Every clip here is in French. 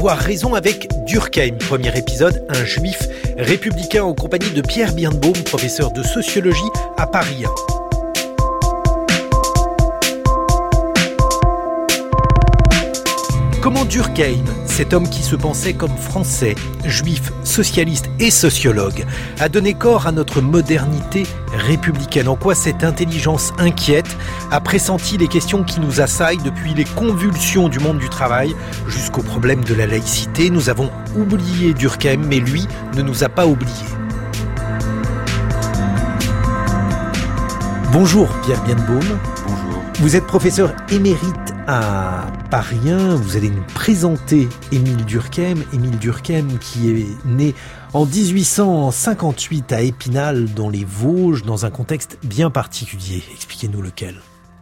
Avoir raison avec Durkheim. Premier épisode, un juif républicain en compagnie de Pierre Birnbaum, professeur de sociologie à Paris 1. Comment Durkheim, cet homme qui se pensait comme français, juif, socialiste et sociologue, a donné corps à notre modernité républicaine? En quoi cette intelligence inquiète a pressenti les questions qui nous assaillent depuis les convulsions du monde du travail jusqu'au problème de la laïcité? Nous avons oublié Durkheim, mais lui ne nous a pas oubliés. Bonjour Pierre Birnbaum. Bonjour. Vous êtes professeur émérite à Paris 1, vous allez nous présenter Émile Durkheim qui est né en 1858 à Épinal dans les Vosges, dans un contexte bien particulier. Expliquez-nous lequel.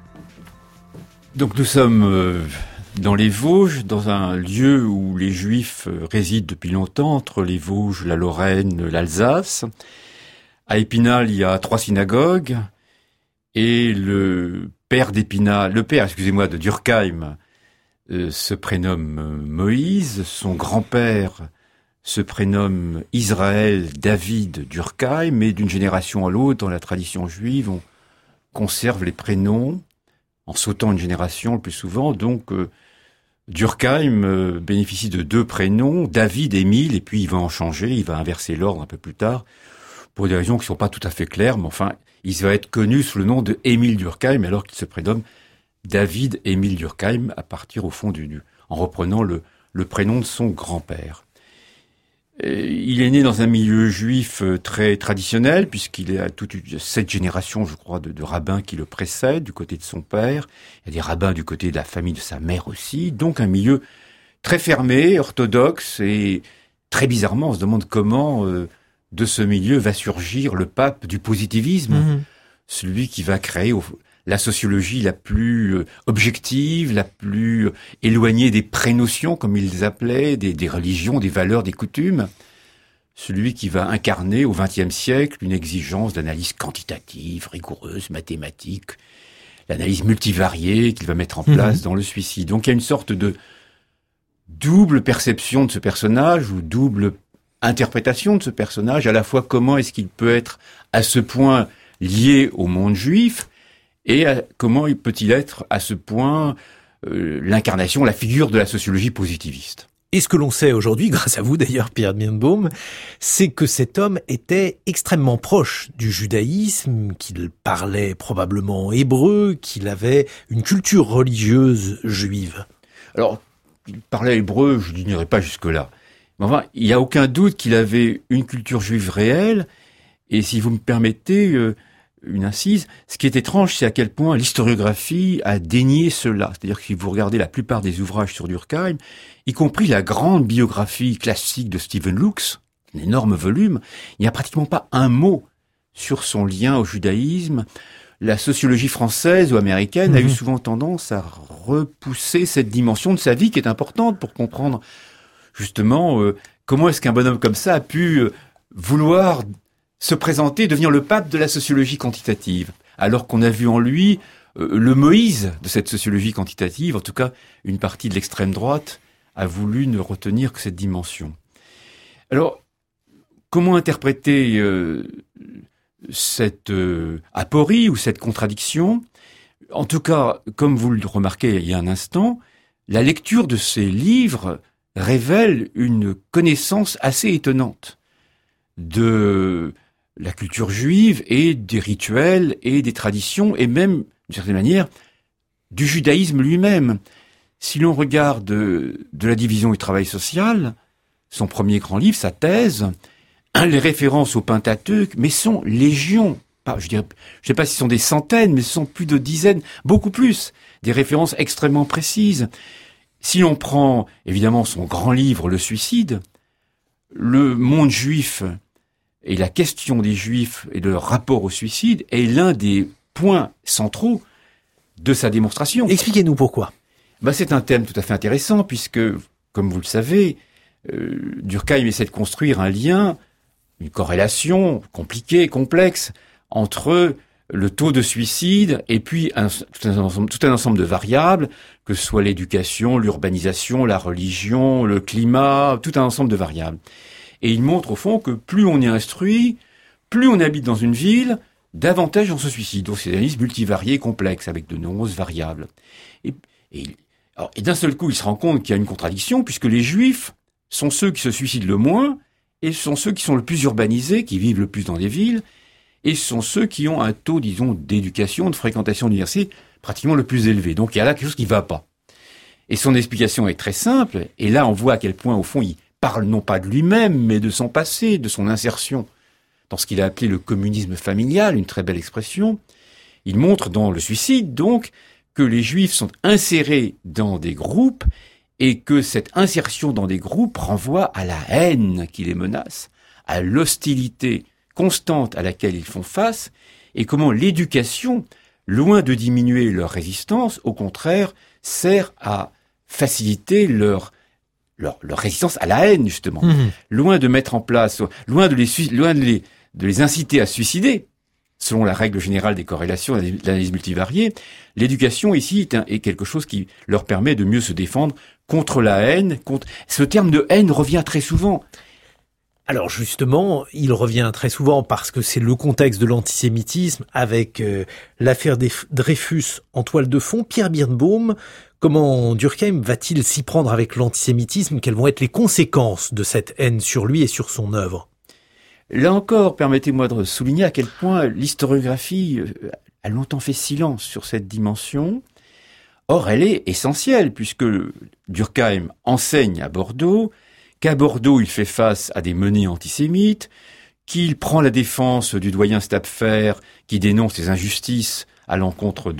Donc nous sommes dans les Vosges, dans un lieu où les Juifs résident depuis longtemps, entre les Vosges, la Lorraine, l'Alsace. À Épinal, il y a 3 synagogues et le père de Durkheim se prénomme Moïse, son grand-père se prénomme Israël David Durkheim, et d'une génération à l'autre, dans la tradition juive, on conserve les prénoms en sautant une génération le plus souvent. Donc Durkheim bénéficie de 2 prénoms, David, Émile, et puis il va en changer, il va inverser l'ordre un peu plus tard, pour des raisons qui ne sont pas tout à fait claires, mais enfin, il va être connu sous le nom de Émile Durkheim, alors qu'il se prénomme David Émile Durkheim, à partir au fond en reprenant le prénom de son grand-père. Il est né dans un milieu juif très traditionnel, puisqu'il a toute 7 générations, je crois, de rabbins qui le précèdent, du côté de son père. Il y a des rabbins du côté de la famille de sa mère aussi. Donc un milieu très fermé, orthodoxe, et très bizarrement, on se demande comment de ce milieu va surgir le pape du positivisme, celui qui va créer la sociologie la plus objective, la plus éloignée des prénotions, comme ils les appelaient, des religions, des valeurs, des coutumes. Celui qui va incarner au XXe siècle une exigence d'analyse quantitative, rigoureuse, mathématique, l'analyse multivariée qu'il va mettre en place dans le suicide. Donc il y a une sorte de double perception de ce personnage, ou double interprétation de ce personnage, à la fois comment est-ce qu'il peut être à ce point lié au monde juif, et comment peut-il être à ce point l'incarnation, la figure de la sociologie positiviste. Et ce que l'on sait aujourd'hui, grâce à vous d'ailleurs Pierre Birnbaum, c'est que cet homme était extrêmement proche du judaïsme, qu'il parlait probablement hébreu, qu'il avait une culture religieuse juive. Alors, il parlait hébreu, je n'irai pas jusque-là. Mais enfin, il n'y a aucun doute qu'il avait une culture juive réelle, et si vous me permettez une incise, ce qui est étrange, c'est à quel point l'historiographie a dénié cela. C'est-à-dire que si vous regardez la plupart des ouvrages sur Durkheim, y compris la grande biographie classique de Stephen Lux, un énorme volume, il n'y a pratiquement pas un mot sur son lien au judaïsme. La sociologie française ou américaine a eu souvent tendance à repousser cette dimension de sa vie qui est importante pour comprendre justement comment est-ce qu'un bonhomme comme ça a pu vouloir se présenter, devenir le pape de la sociologie quantitative, alors qu'on a vu en lui le Moïse de cette sociologie quantitative. En tout cas, une partie de l'extrême droite a voulu ne retenir que cette dimension. Alors, comment interpréter cette aporie ou cette contradiction? En tout cas, comme vous le remarquez il y a un instant, la lecture de ces livres révèle une connaissance assez étonnante de la culture juive et des rituels et des traditions, et même, d'une certaine manière, du judaïsme lui-même. Si l'on regarde de la division du travail social, son premier grand livre, sa thèse, les références au Pentateuque, mais sont légion. Je ne sais pas si ce sont des centaines, mais ce sont plus de dizaines, beaucoup plus, des références extrêmement précises. Si l'on prend, évidemment, son grand livre, Le Suicide, le monde juif et la question des Juifs et de leur rapport au suicide est l'un des points centraux de sa démonstration. Expliquez-nous pourquoi. C'est un thème tout à fait intéressant puisque, comme vous le savez, Durkheim essaie de construire un lien, une corrélation compliquée, complexe, entre le taux de suicide, et puis tout un ensemble de variables, que ce soit l'éducation, l'urbanisation, la religion, le climat, tout un ensemble de variables. Et il montre au fond que plus on est instruit, plus on habite dans une ville, davantage on se suicide. Donc c'est une analyse multivariée, complexe, avec de nombreuses variables. Et d'un seul coup, il se rend compte qu'il y a une contradiction, puisque les Juifs sont ceux qui se suicident le moins, et ce sont ceux qui sont le plus urbanisés, qui vivent le plus dans des villes, et ce sont ceux qui ont un taux, disons, d'éducation, de fréquentation d'université pratiquement le plus élevé. Donc il y a là quelque chose qui ne va pas. Et son explication est très simple, et là on voit à quel point, au fond, il parle non pas de lui-même, mais de son passé, de son insertion dans ce qu'il a appelé le communisme familial, une très belle expression. Il montre dans le suicide, donc, que les Juifs sont insérés dans des groupes et que cette insertion dans des groupes renvoie à la haine qui les menace, à l'hostilité constante à laquelle ils font face, et comment l'éducation, loin de diminuer leur résistance, au contraire, sert à faciliter leur résistance à la haine, justement. Loin de mettre en place, loin de les inciter à se suicider, selon la règle générale des corrélations, l'analyse multivariée, l'éducation ici est quelque chose qui leur permet de mieux se défendre contre la haine. Ce terme de haine revient très souvent. Alors justement, il revient très souvent parce que c'est le contexte de l'antisémitisme avec l'affaire Dreyfus en toile de fond. Pierre Birnbaum, comment Durkheim va-t-il s'y prendre avec l'antisémitisme? Quelles vont être les conséquences de cette haine sur lui et sur son œuvre? Là encore, permettez-moi de souligner à quel point l'historiographie a longtemps fait silence sur cette dimension. Or, elle est essentielle, puisque Durkheim enseigne à Bordeaux, qu'à Bordeaux, il fait face à des menées antisémites, qu'il prend la défense du doyen Stapfer, qui dénonce les injustices à l'encontre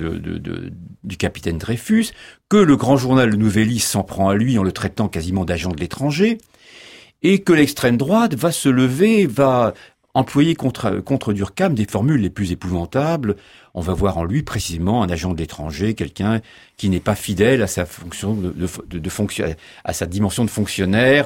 du capitaine Dreyfus, que le grand journal Le Nouvelliste s'en prend à lui en le traitant quasiment d'agent de l'étranger, et que l'extrême droite va se lever, va employer contre Durkheim des formules les plus épouvantables. On va voir en lui précisément un agent de l'étranger, quelqu'un qui n'est pas fidèle à sa fonction à sa dimension de fonctionnaire,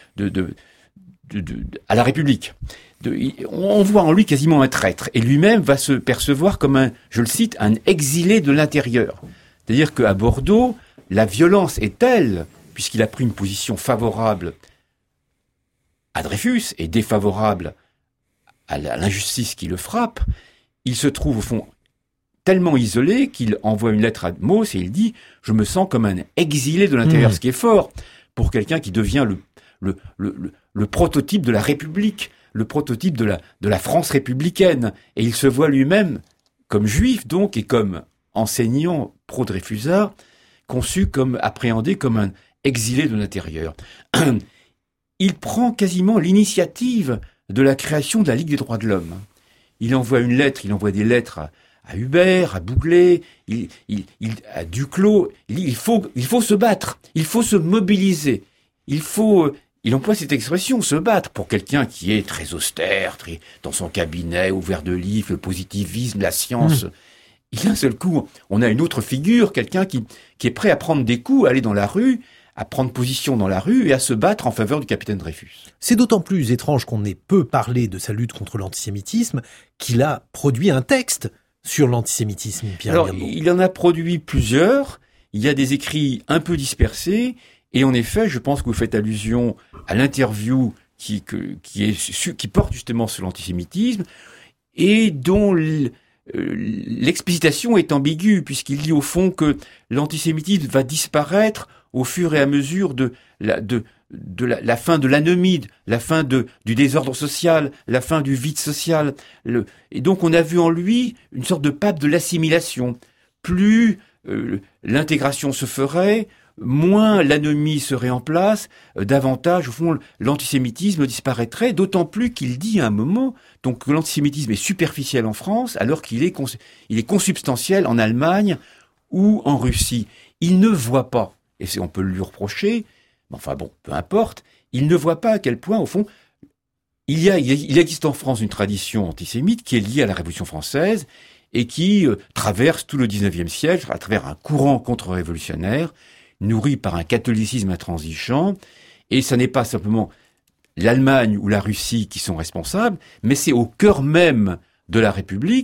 à la République. On voit en lui quasiment un traître, et lui-même va se percevoir comme je le cite, un exilé de l'intérieur. C'est-à-dire qu'à Bordeaux, la violence est telle, puisqu'il a pris une position favorable à Dreyfus et défavorable à l'injustice qui le frappe, il se trouve au fond tellement isolé qu'il envoie une lettre à Mauss et il dit « Je me sens comme un exilé de l'intérieur », ce qui est fort pour quelqu'un qui devient le prototype de la République, le prototype de la France républicaine. Et il se voit lui-même comme juif donc et comme enseignant pro-Dreyfusard, appréhendé comme un exilé de l'intérieur. Il prend quasiment l'initiative de la création de la Ligue des droits de l'homme. Il envoie des lettres à Hubert, à Bouglé, à Duclos. Il faut se battre, il faut se mobiliser, il emploie cette expression, se battre, pour quelqu'un qui est très austère, très dans son cabinet, ouvert de livres, le positivisme, la science. Et d'un seul coup, on a une autre figure, quelqu'un qui est prêt à prendre des coups, à aller dans la rue, à prendre position dans la rue et à se battre en faveur du capitaine Dreyfus. C'est d'autant plus étrange qu'on ait peu parlé de sa lutte contre l'antisémitisme qu'il a produit un texte sur l'antisémitisme, Pierre Birnbaum. Alors, il en a produit plusieurs. Il y a des écrits un peu dispersés. Et en effet, je pense que vous faites allusion à l'interview qui porte justement sur l'antisémitisme et dont l'explicitation est ambiguë, puisqu'il dit au fond que l'antisémitisme va disparaître au fur et à mesure de la fin de l'anomie, la fin du désordre social, la fin du vide social. Et donc on a vu en lui une sorte de pape de l'assimilation. Plus l'intégration se ferait, moins l'anomie serait en place, davantage, au fond, l'antisémitisme disparaîtrait, d'autant plus qu'il dit à un moment donc, que l'antisémitisme est superficiel en France, alors qu'il est consubstantiel en Allemagne ou en Russie. Il ne voit pas, et on peut lui reprocher, mais enfin bon, peu importe, il ne voit pas à quel point, au fond, il existe en France une tradition antisémite qui est liée à la Révolution française et qui traverse tout le XIXe siècle à travers un courant contre-révolutionnaire nourri par un catholicisme intransigeant, et ça n'est pas simplement l'Allemagne ou la Russie qui sont responsables, mais c'est au cœur même de la République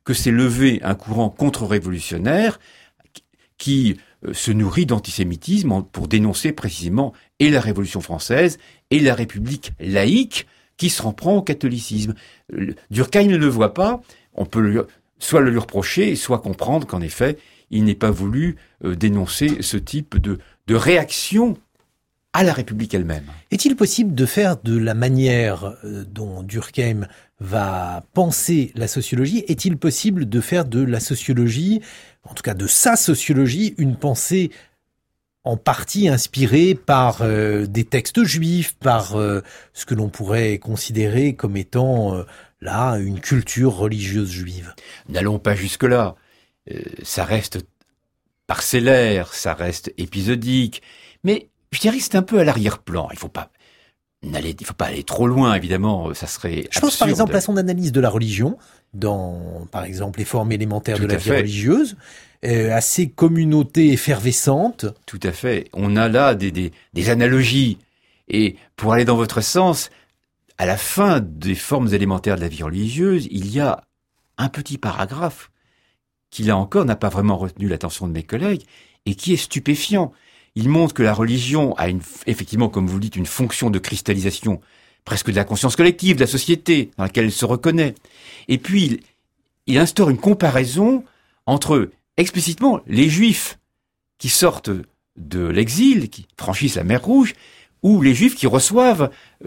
que s'est levé un courant contre-révolutionnaire qui se nourrit d'antisémitisme pour dénoncer précisément et la Révolution française et la République laïque qui se reprend au catholicisme. Durkheim ne le voit pas, on peut soit le lui reprocher, soit comprendre qu'en effet, il n'est pas voulu dénoncer ce type de réaction à la République elle-même. Est-il possible de faire de la manière dont Durkheim va penser la sociologie, est-il possible de faire de la sociologie, en tout cas de sa sociologie, une pensée en partie inspirée par des textes juifs, par ce que l'on pourrait considérer comme étant là une culture religieuse juive? N'allons pas jusque-là. Ça reste parcellaire, ça reste épisodique, mais je dirais que c'est un peu à l'arrière-plan. Il faut pas aller trop loin, évidemment, ça serait absurde. Je pense par exemple à son analyse de la religion, dans, par exemple, les formes élémentaires de la vie religieuse, à ces communautés effervescentes. Tout à fait. On a là des analogies. Et pour aller dans votre sens, à la fin des formes élémentaires de la vie religieuse, il y a un petit paragraphe qui, là encore, n'a pas vraiment retenu l'attention de mes collègues et qui est stupéfiant. Il montre que la religion a effectivement, comme vous le dites, une fonction de cristallisation presque de la conscience collective, de la société dans laquelle elle se reconnaît. Et puis, il instaure une comparaison entre, explicitement, les Juifs qui sortent de l'exil, qui franchissent la mer Rouge, ou les Juifs qui reçoivent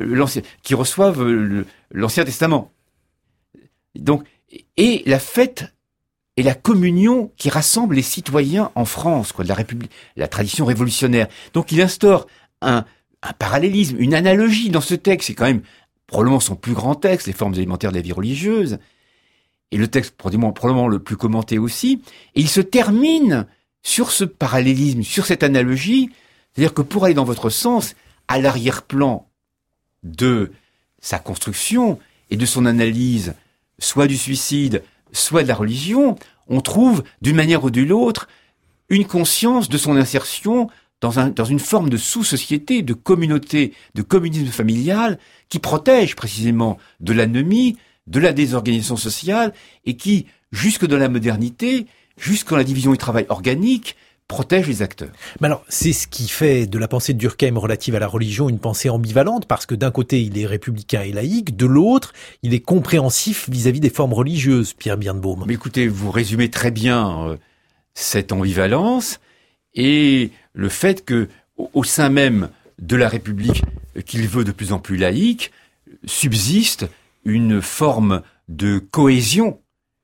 l'Ancien Testament. Donc, et la fête et la communion qui rassemble les citoyens en France, de la République, la tradition révolutionnaire. Donc il instaure un parallélisme, une analogie dans ce texte. C'est quand même probablement son plus grand texte, les formes élémentaires de la vie religieuse, et le texte probablement le plus commenté aussi. Et il se termine sur ce parallélisme, sur cette analogie, c'est-à-dire que pour aller dans votre sens, à l'arrière-plan de sa construction et de son analyse, soit du suicide, soit de la religion, on trouve, d'une manière ou d'une autre, une conscience de son insertion dans une forme de sous-société, de communauté, de communisme familial, qui protège précisément de l'anomie, de la désorganisation sociale, et qui, jusque dans la modernité, jusque dans la division du travail organique, protège les acteurs. Mais alors, c'est ce qui fait de la pensée de Durkheim relative à la religion une pensée ambivalente, parce que d'un côté, il est républicain et laïque, de l'autre, il est compréhensif vis-à-vis des formes religieuses, Pierre Birnbaum. Mais écoutez, vous résumez très bien cette ambivalence et le fait que, au sein même de la République qu'il veut de plus en plus laïque, subsiste une forme de cohésion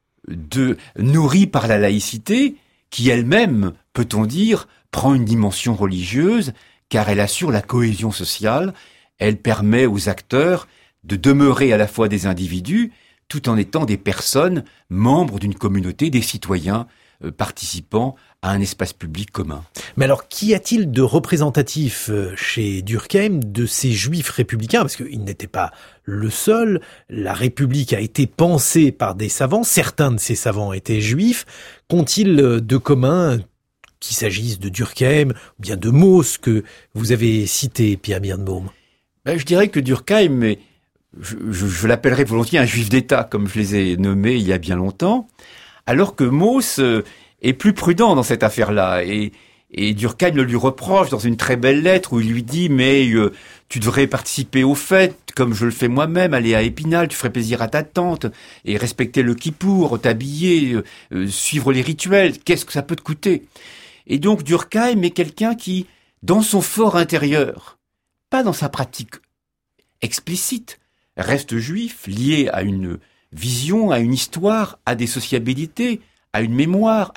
nourrie par la laïcité, qui elle-même, peut-on dire, prend une dimension religieuse, car elle assure la cohésion sociale, elle permet aux acteurs de demeurer à la fois des individus, tout en étant des personnes membres d'une communauté, des citoyens participant à un espace public commun. Mais alors, qu'y a-t-il de représentatif chez Durkheim de ces juifs républicains? Parce qu'il n'était pas le seul. La République a été pensée par des savants. Certains de ces savants étaient juifs. Qu'ont-ils de commun, qu'il s'agisse de Durkheim ou bien de Mauss, que vous avez cité, Pierre Birnbaum? Je dirais que Durkheim, je l'appellerais volontiers un juif d'État, comme je les ai nommés il y a bien longtemps, alors que Mauss est plus prudent dans cette affaire-là. Et Durkheim le lui reproche dans une très belle lettre où il lui dit « Mais tu devrais participer aux fêtes, comme je le fais moi-même, aller à Épinal, tu ferais plaisir à ta tante, et respecter le kippour, t'habiller, suivre les rituels, qu'est-ce que ça peut te coûter ?» Et donc Durkheim est quelqu'un qui, dans son fort intérieur, pas dans sa pratique explicite, reste juif, lié à une vision, à une histoire, à des sociabilités, à une mémoire,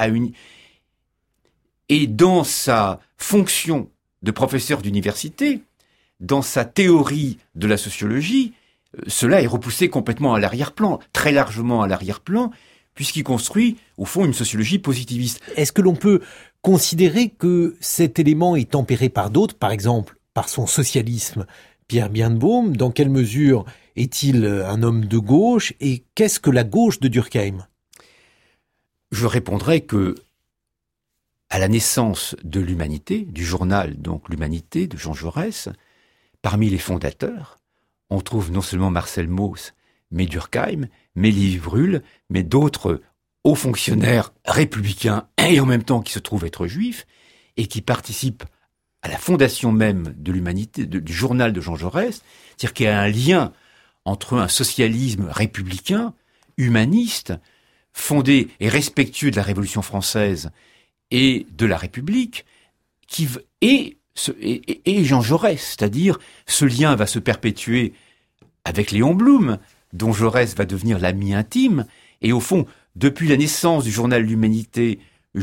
et dans sa fonction de professeur d'université, dans sa théorie de la sociologie, cela est repoussé complètement à l'arrière-plan, très largement à l'arrière-plan, puisqu'il construit, au fond, une sociologie positiviste. Est-ce que l'on peut considérer que cet élément est tempéré par d'autres, par exemple, par son socialisme? Pierre Birnbaum, dans quelle mesure est-il un homme de gauche et qu'est-ce que la gauche de Durkheim? Je répondrai que, à la naissance de l'Humanité, du journal donc l'Humanité de Jean Jaurès, parmi les fondateurs, on trouve non seulement Marcel Mauss, mais Durkheim, mais Lévi-Brühl, mais d'autres haut fonctionnaire républicain et en même temps qui se trouve être juif et qui participe à la fondation même de l'humanité, du journal de Jean Jaurès, c'est-à-dire qu'il y a un lien entre un socialisme républicain, humaniste, fondé et respectueux de la Révolution française et de la République, et Jean Jaurès, c'est-à-dire ce lien va se perpétuer avec Léon Blum, dont Jaurès va devenir l'ami intime, et au fond, depuis la naissance du journal L'Humanité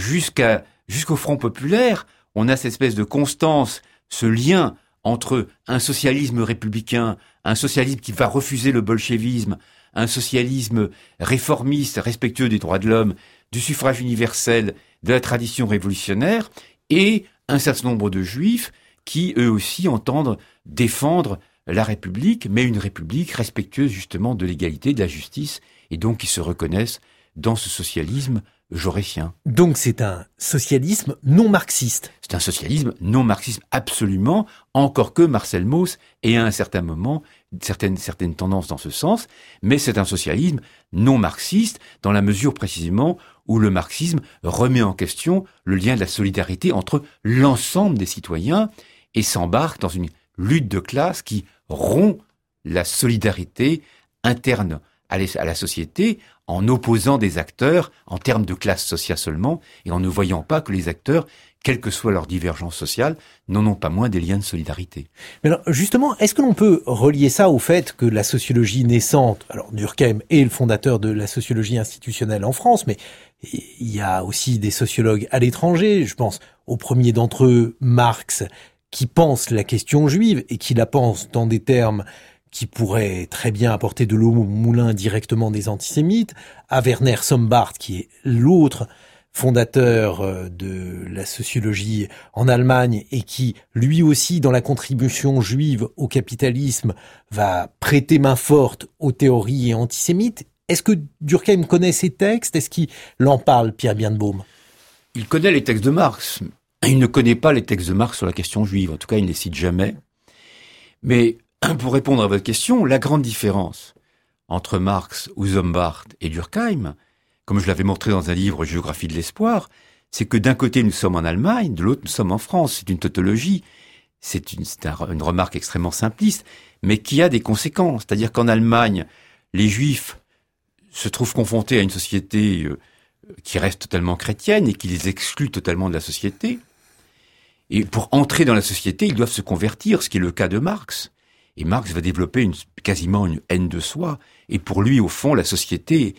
jusqu'au Front populaire, on a cette espèce de constance, ce lien entre un socialisme républicain, un socialisme qui va refuser le bolchevisme, un socialisme réformiste, respectueux des droits de l'homme, du suffrage universel, de la tradition révolutionnaire, et un certain nombre de juifs qui, eux aussi, entendent défendre la République, mais une République respectueuse justement de l'égalité, de la justice, et donc qui se reconnaissent dans ce socialisme jaurétien. Donc c'est un socialisme non marxiste. C'est un socialisme non marxiste, absolument, encore que Marcel Mauss ait à un certain moment certaines tendances dans ce sens, mais c'est un socialisme non marxiste dans la mesure précisément où le marxisme remet en question le lien de la solidarité entre l'ensemble des citoyens et s'embarque dans une lutte de classe qui rompt la solidarité interne à la société en opposant des acteurs en termes de classe sociale seulement et en ne voyant pas que les acteurs, quelle que soit leur divergence sociale, n'en ont pas moins des liens de solidarité. Mais alors, justement, est-ce que l'on peut relier ça au fait que la sociologie naissante, alors Durkheim est le fondateur de la sociologie institutionnelle en France, mais il y a aussi des sociologues à l'étranger, je pense au premier d'entre eux, Marx, qui pense la question juive et qui la pense dans des termes qui pourrait très bien apporter de l'eau au moulin directement des antisémites, à Werner Sombart, qui est l'autre fondateur de la sociologie en Allemagne et qui, lui aussi, dans la contribution juive au capitalisme, va prêter main forte aux théories antisémites. Est-ce que Durkheim connaît ces textes? Est-ce qu'il en parle, Pierre Birnbaum? Il connaît les textes de Marx. Il ne connaît pas les textes de Marx sur la question juive. En tout cas, il ne les cite jamais. Mais pour répondre à votre question, la grande différence entre Marx ou Sombart et Durkheim, comme je l'avais montré dans un livre Géographie de l'espoir, c'est que d'un côté nous sommes en Allemagne, de l'autre nous sommes en France. C'est une tautologie, c'est une remarque extrêmement simpliste, mais qui a des conséquences. C'est-à-dire qu'en Allemagne, les Juifs se trouvent confrontés à une société qui reste totalement chrétienne et qui les exclut totalement de la société. Et pour entrer dans la société, ils doivent se convertir, ce qui est le cas de Marx. Et Marx va développer quasiment une haine de soi. Et pour lui, au fond, la société,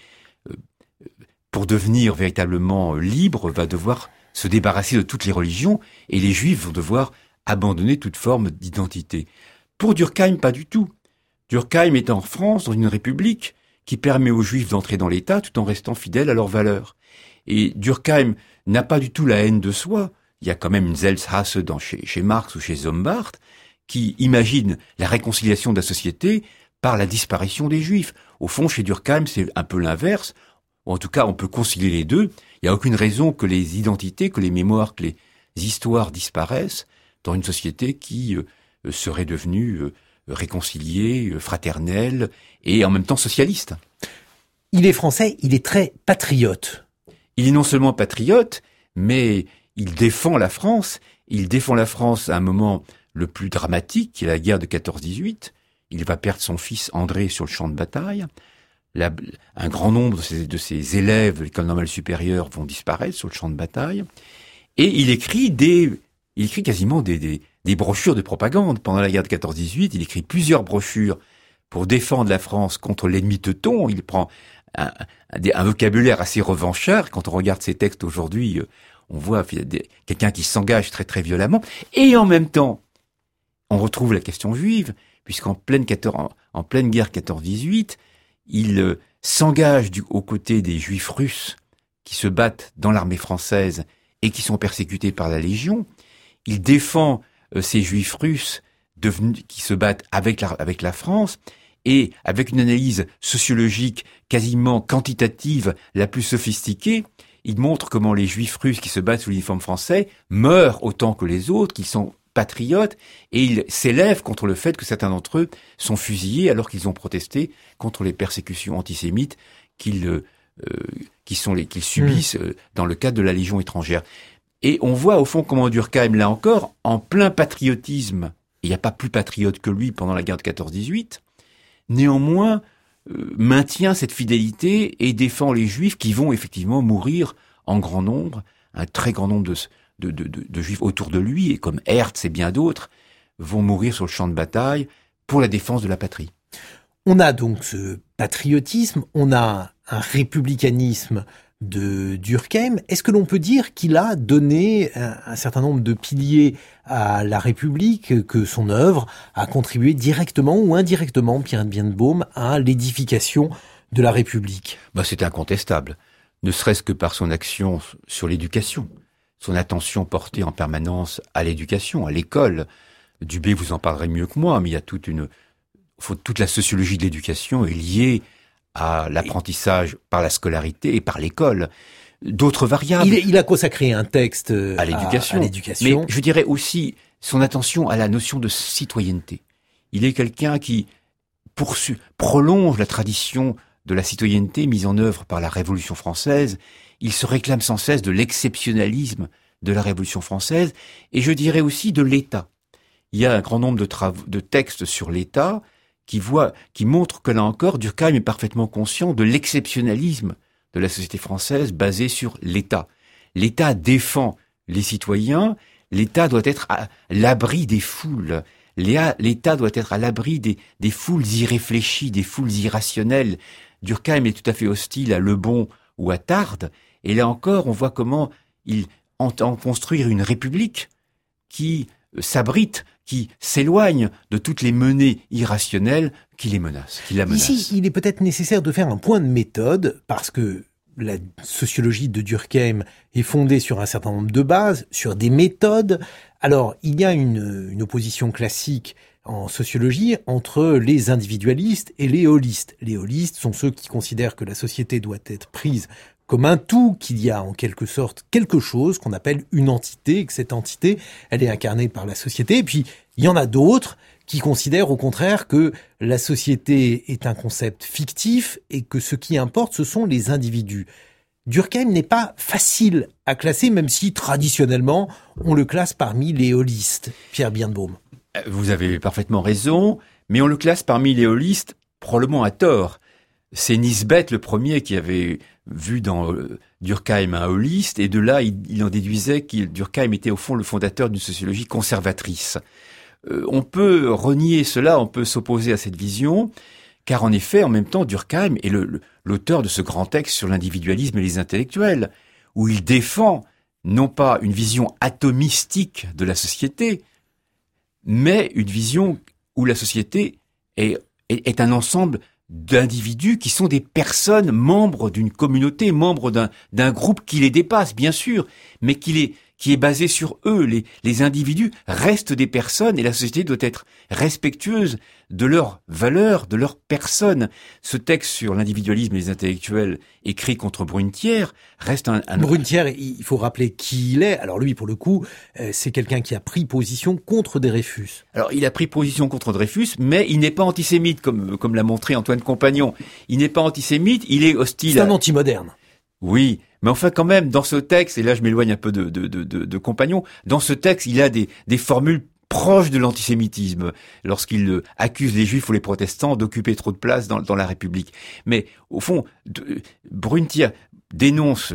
pour devenir véritablement libre, va devoir se débarrasser de toutes les religions. Et les Juifs vont devoir abandonner toute forme d'identité. Pour Durkheim, pas du tout. Durkheim est en France, dans une république qui permet aux Juifs d'entrer dans l'État tout en restant fidèles à leurs valeurs. Et Durkheim n'a pas du tout la haine de soi. Il y a quand même une Selbsthasse chez Marx ou chez Sombart, qui imagine la réconciliation de la société par la disparition des Juifs. Au fond, chez Durkheim, c'est un peu l'inverse. Ou en tout cas, on peut concilier les deux. Il n'y a aucune raison que les identités, que les mémoires, que les histoires disparaissent dans une société qui serait devenue réconciliée, fraternelle et en même temps socialiste. Il est français, il est très patriote. Il est non seulement patriote, mais il défend la France. Il défend la France à un moment le plus dramatique, qui est la guerre de 14-18. Il va perdre son fils André sur le champ de bataille. Un grand nombre de ses élèves de l'école normale supérieure vont disparaître sur le champ de bataille. Et il écrit quasiment des brochures de propagande. Pendant la guerre de 14-18, il écrit plusieurs brochures pour défendre la France contre l'ennemi teuton. Il prend un vocabulaire assez revanchard. Quand on regarde ses textes aujourd'hui, on voit quelqu'un qui s'engage très très violemment. Et en même temps, on retrouve la question juive, puisqu'en pleine guerre 14-18, il s'engage aux côtés des Juifs russes qui se battent dans l'armée française et qui sont persécutés par la Légion. Il défend ces Juifs russes qui se battent avec la France, et avec une analyse sociologique quasiment quantitative la plus sophistiquée, il montre comment les Juifs russes qui se battent sous l'uniforme français meurent autant que les autres, qu'ils sont patriotes, et il s'élève contre le fait que certains d'entre eux sont fusillés alors qu'ils ont protesté contre les persécutions antisémites qu'ils qu'ils subissent dans le cadre de la Légion étrangère. Et on voit au fond comment Durkheim, là encore, en plein patriotisme, il n'y a pas plus patriote que lui pendant la guerre de 14-18, néanmoins maintient cette fidélité et défend les Juifs qui vont effectivement mourir en grand nombre, un très grand nombre de Juifs autour de lui, et comme Hertz et bien d'autres, vont mourir sur le champ de bataille pour la défense de la patrie. On a donc ce patriotisme, on a un républicanisme de Durkheim. Est-ce que l'on peut dire qu'il a donné un certain nombre de piliers à la République, que son œuvre a contribué directement ou indirectement, Pierre Birnbaum, à l'édification de la République? C'est incontestable, ne serait-ce que par son action sur l'éducation, son attention portée en permanence à l'éducation, à l'école. Dubé vous en parlerait mieux que moi, mais il y a toute la sociologie de l'éducation est liée à l'apprentissage par la scolarité et par l'école. D'autres variables. Il a consacré un texte à l'éducation. Mais je dirais aussi son attention à la notion de citoyenneté. Il est quelqu'un qui prolonge la tradition de la citoyenneté mise en œuvre par la Révolution française. Il se réclame sans cesse de l'exceptionnalisme de la Révolution française, et je dirais aussi de l'État. Il y a un grand nombre de textes sur l'État qui montrent que là encore, Durkheim est parfaitement conscient de l'exceptionnalisme de la société française basée sur l'État. L'État défend les citoyens, l'État doit être à l'abri des foules, l'État doit être à l'abri des foules irréfléchies, des foules irrationnelles. Durkheim est tout à fait hostile à Le Bon ou à Tarde, et là encore, on voit comment il entend construire une république qui s'abrite, qui s'éloigne de toutes les menées irrationnelles qui la menacent. Ici, il est peut-être nécessaire de faire un point de méthode, parce que la sociologie de Durkheim est fondée sur un certain nombre de bases, sur des méthodes. Alors, il y a une opposition classique en sociologie entre les individualistes et les holistes. Les holistes sont ceux qui considèrent que la société doit être prise comme un tout, qu'il y a en quelque sorte quelque chose qu'on appelle une entité, et que cette entité, elle est incarnée par la société. Et puis, il y en a d'autres qui considèrent au contraire que la société est un concept fictif et que ce qui importe, ce sont les individus. Durkheim n'est pas facile à classer, même si traditionnellement, on le classe parmi les holistes. Pierre Birnbaum. Vous avez parfaitement raison, mais on le classe parmi les holistes probablement à tort. C'est Nisbet le premier qui avait vu dans Durkheim un holiste, et de là il en déduisait que Durkheim était au fond le fondateur d'une sociologie conservatrice. On peut renier cela, on peut s'opposer à cette vision, car en effet, en même temps, Durkheim est l'auteur de ce grand texte sur l'individualisme et les intellectuels, où il défend non pas une vision atomistique de la société, mais une vision où la société est un ensemble d'individus qui sont des personnes membres d'une communauté, membres d'un groupe qui les dépasse, bien sûr, mais qui est basé sur eux. Les individus restent des personnes, et la société doit être respectueuse de leurs valeurs, de leurs personnes. Ce texte sur l'individualisme et les intellectuels, écrit contre Brunetière, reste un... Brunetière, il faut rappeler qui il est. Alors lui, pour le coup, c'est quelqu'un qui a pris position contre Dreyfus. Alors, il a pris position contre Dreyfus, mais il n'est pas antisémite, comme l'a montré Antoine Compagnon. Il n'est pas antisémite, il est hostile. C'est un anti-moderne. Oui, mais enfin quand même, dans ce texte, et là je m'éloigne un peu de Compagnon, dans ce texte, il a des formules proches de l'antisémitisme, lorsqu'il accuse les juifs ou les protestants d'occuper trop de place dans la République. Mais au fond, Brunetière dénonce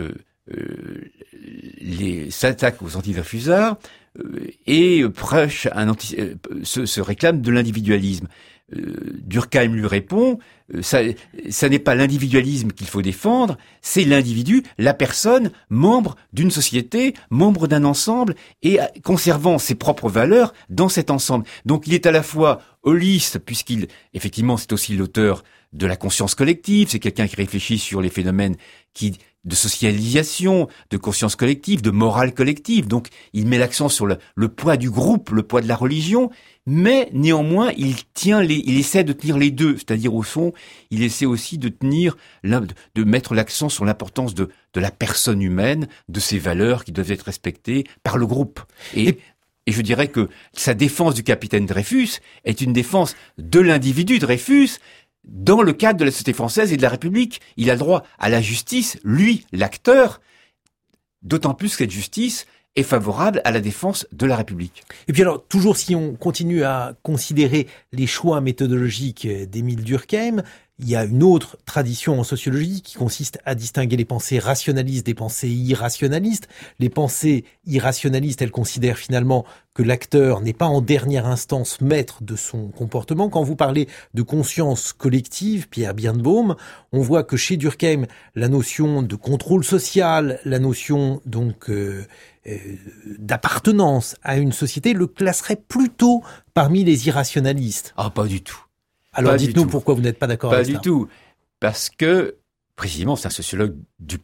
les attaques aux antidreyfusards et prêche se réclame de l'individualisme. Durkheim lui répond, ça n'est pas l'individualisme qu'il faut défendre, c'est l'individu, la personne, membre d'une société, membre d'un ensemble, et conservant ses propres valeurs dans cet ensemble. Donc il est à la fois holiste, effectivement, c'est aussi l'auteur de la conscience collective, c'est quelqu'un qui réfléchit sur les phénomènes de socialisation, de conscience collective, de morale collective. Donc, il met l'accent sur le poids du groupe, le poids de la religion, mais néanmoins, il essaie de tenir les deux. C'est-à-dire, au fond, il essaie aussi de mettre l'accent sur l'importance de la personne humaine, de ses valeurs qui doivent être respectées par le groupe. Et je dirais que sa défense du capitaine Dreyfus est une défense de l'individu Dreyfus, dans le cadre de la société française et de la République. Il a le droit à la justice, lui, l'acteur, d'autant plus que cette justice est favorable à la défense de la République. Et puis alors, toujours si on continue à considérer les choix méthodologiques d'Émile Durkheim, il y a une autre tradition en sociologie qui consiste à distinguer les pensées rationalistes des pensées irrationalistes. Les pensées irrationalistes, elles considèrent finalement que l'acteur n'est pas en dernière instance maître de son comportement. Quand vous parlez de conscience collective, Pierre Birnbaum, on voit que chez Durkheim, la notion de contrôle social, la notion donc d'appartenance à une société le classerait plutôt parmi les irrationalistes. Ah, pas du tout. Alors dites-nous pourquoi vous n'êtes pas d'accord avec ça. Pas du tout. Parce que, précisément, c'est un sociologue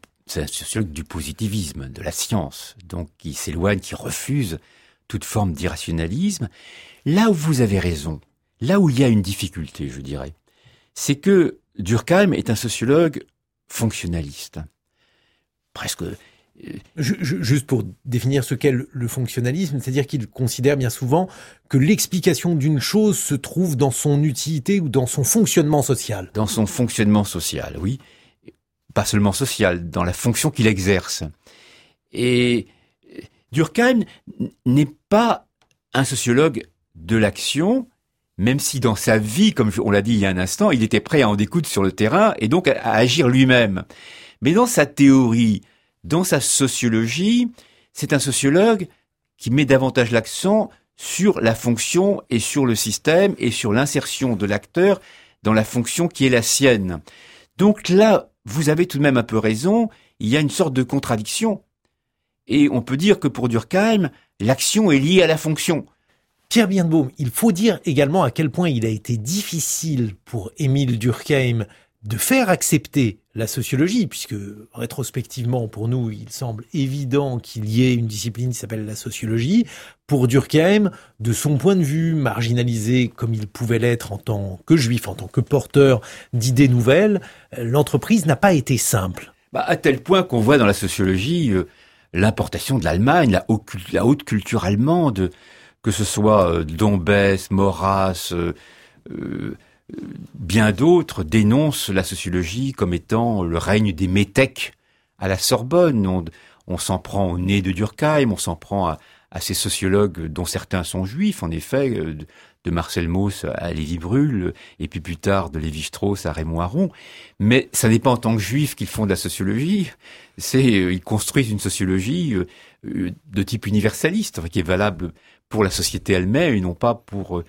du positivisme, de la science, donc qui s'éloigne, qui refuse toute forme d'irrationalisme. Là où vous avez raison, là où il y a une difficulté, je dirais, c'est que Durkheim est un sociologue fonctionnaliste. Presque... Juste pour définir ce qu'est le fonctionnalisme, c'est-à-dire qu'il considère bien souvent que l'explication d'une chose se trouve dans son utilité ou dans son fonctionnement social. Dans son fonctionnement social, oui. Pas seulement social, dans la fonction qu'il exerce. Et Durkheim n'est pas un sociologue de l'action, même si dans sa vie, comme on l'a dit il y a un instant, il était prêt à en découdre sur le terrain et donc à agir lui-même. Mais dans sa théorie, dans sa sociologie, c'est un sociologue qui met davantage l'accent sur la fonction et sur le système et sur l'insertion de l'acteur dans la fonction qui est la sienne. Donc là, vous avez tout de même un peu raison, il y a une sorte de contradiction. Et on peut dire que pour Durkheim, l'action est liée à la fonction. Pierre Birnbaum, il faut dire également à quel point il a été difficile pour Émile Durkheim de faire accepter la sociologie, puisque rétrospectivement, pour nous, il semble évident qu'il y ait une discipline qui s'appelle la sociologie. Pour Durkheim, de son point de vue, marginalisé comme il pouvait l'être en tant que juif, en tant que porteur d'idées nouvelles, l'entreprise n'a pas été simple. À tel point qu'on voit dans la sociologie l'importation de l'Allemagne, la haute culture allemande, que ce soit Dombès, Maurras, bien d'autres dénoncent la sociologie comme étant le règne des métèques à la Sorbonne. On s'en prend au nez de Durkheim, on s'en prend à ces sociologues dont certains sont juifs, en effet, de Marcel Mauss à Lévi-Brühl, et puis plus tard de Lévi-Strauss à Raymond Aron. Mais ça n'est pas en tant que juifs qu'ils font de la sociologie, ils construisent une sociologie de type universaliste, qui est valable pour la société elle-même et non pas pour...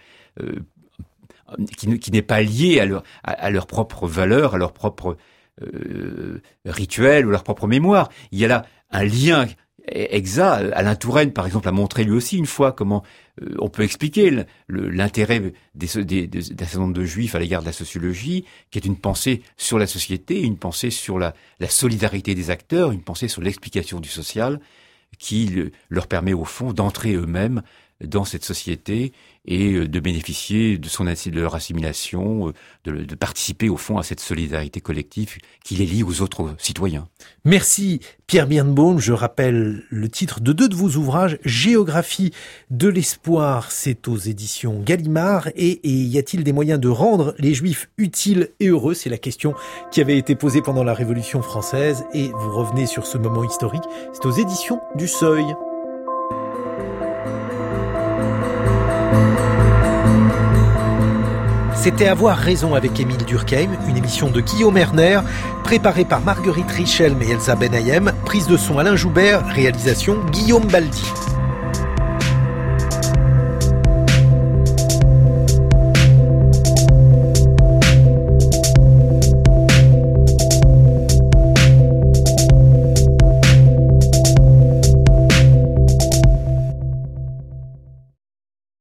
qui n'est pas lié à leur propre valeur, à leur propre rituel ou leur propre mémoire. Il y a là un lien exact. Alain Touraine, par exemple, a montré lui aussi une fois comment on peut expliquer l'intérêt d'un certain nombre de juifs à l'égard de la sociologie, qui est une pensée sur la société, une pensée sur la solidarité des acteurs, une pensée sur l'explication du social, qui leur permet au fond d'entrer eux-mêmes dans cette société et de bénéficier de leur assimilation, de participer au fond à cette solidarité collective qui les lie aux autres citoyens. Merci Pierre Birnbaum. Je rappelle le titre de 2 de vos ouvrages, Géographie de l'espoir, c'est aux éditions Gallimard, et y a-t-il des moyens de rendre les Juifs utiles et heureux? C'est la question qui avait été posée pendant la Révolution française, et vous revenez sur ce moment historique. C'est aux éditions du Seuil. C'était Avoir raison avec Émile Durkheim, une émission de Guillaume Erner, préparée par Marguerite Richelme et Elsa Benayem, prise de son Alain Joubert, réalisation Guillaume Baldi.